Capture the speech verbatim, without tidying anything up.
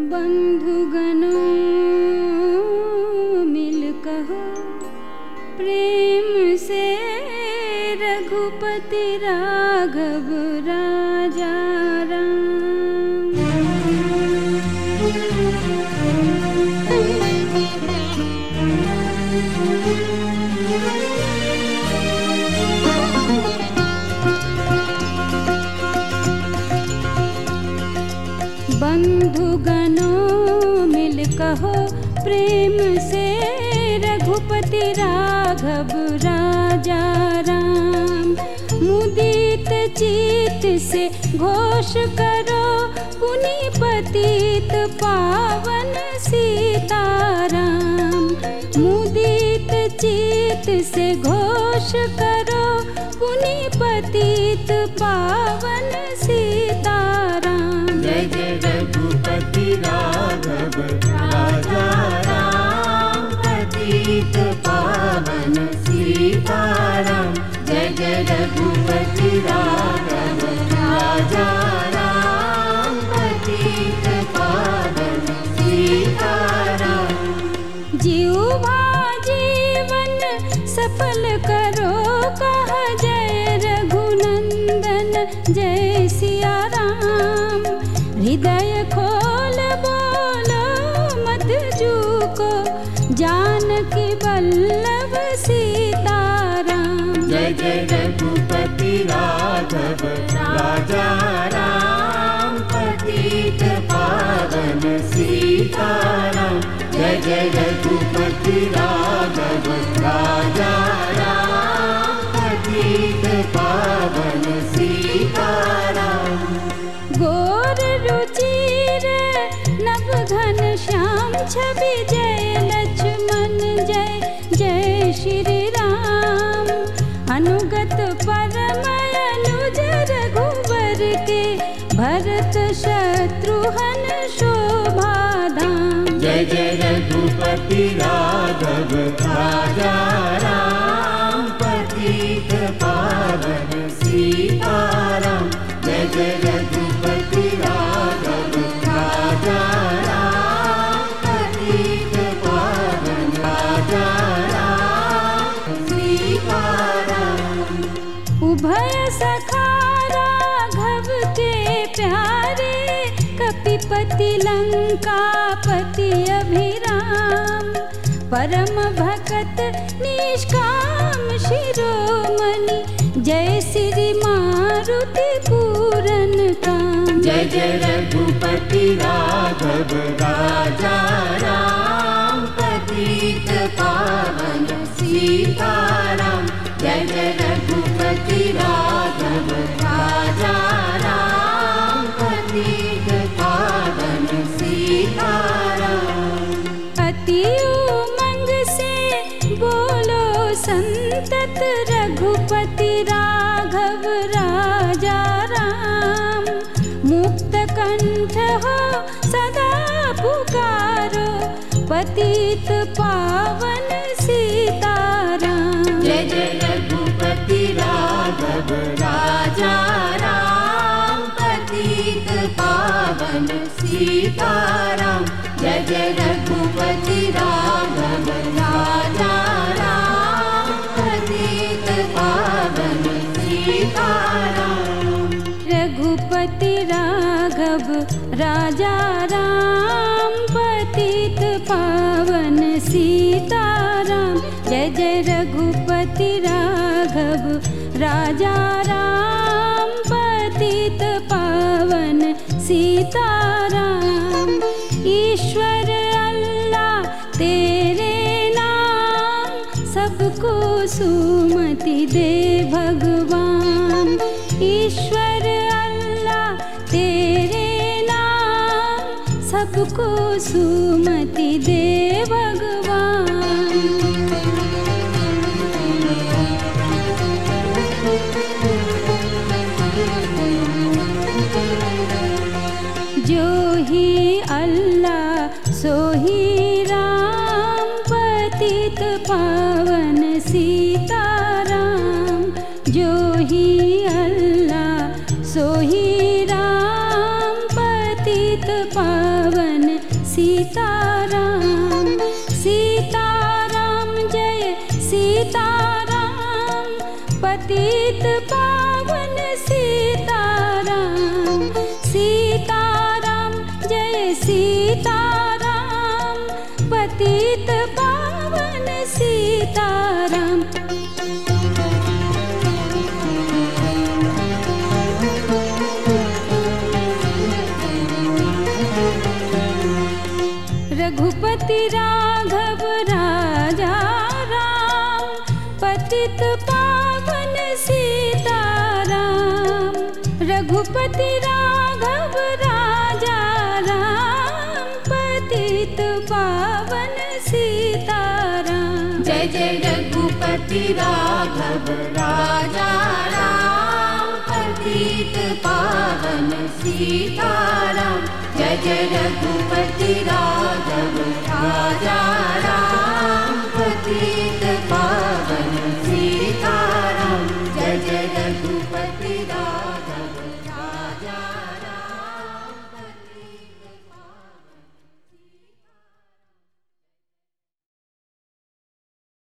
बंधुगणों मिल कहो प्रेम से रघुपति राघव राजा राम। बंधुगणों मिल कहो प्रेम से रघुपति राघव राजा राम। मुदित चित से घोष करो पुनि पतित पावन सीताराम। मुदित चित से घोष करो पुनि पतित पावन सीताराम। जय जय रघुपति राघव राजा राम, पतित पावन सीताराम। जय जय रघुपति राघव राजा राम, पतित पावन सीताराम। जीवा जीवन सफल करो कहा जय रघुनंदन जय सिया राम। हृदय खोल बोलो मत झूको जानकी वल्लभ सीताराम। जय जय रघुपति राघव राजा राम, पतित पावन सीताराम। जय जय रघुपति राघव राजा राम, पतित पावन सीताराम। गोर रुचिर नव घन श्याम छवि जय लक्ष्मण जय जय श्री राम। अनुगत परम अनुज रघुवर के भरत शत्रुघ्न शोभा धाम। जय जय रघुपति राघव राजा राम, पतित पावन सीताराम। जय जय रघुपति राघव राजा राम, पतित पावन राजा राम सीताराम। उभय सखा राघव के प्यारे कपिपति लंकापति अभिराम। परम भगत निष्काम शिरोमणि जय श्री मारुति पूरन काम। जय जय रघुपति राघव राजा राम, पतित पावन सीताराम। जय जय रघुपति राघव राजा राम, पतित पावन सीताराम। अति उमंग से बोलो संतत रघुपति राघव राजा राम। मुक्त कंठ हो सदा पुकारो पतित पावन सीताराम। जय जय रघुपति राघव राजा राम, पतित पावन सीताराम। जय जय रघुपति राघव राजा राम, पतित पावन सीताराम। रघुपति राघव राजा राम, पतित पावन सीताराम। जय जय रघुपति राघव राजा राम, पतित पावन सीताराम। ईश्वर अल्लाह तेरे नाम, सबको सुमति दे भगवान। ईश्वर अल्लाह तेरे नाम, सबको सुमति दे भगवान। जो ही अल्लाह सो ही राम, पतित पावन सीताराम। जो ही अल्लाह सो ही राम, पतित पावन सीताराम सीताराम जय सीताराम पतित पावन सीताराम सीताराम जय सीताराम पतित पावन सीताराम रघुपति राघव राजा राम पतित पावन सीताराम रघुपति राघव राजा राम पतित पावन सीताराम जय जय रघुपति राघव राजा राम पतित पावन सीताराम जय जय रघुपति राघव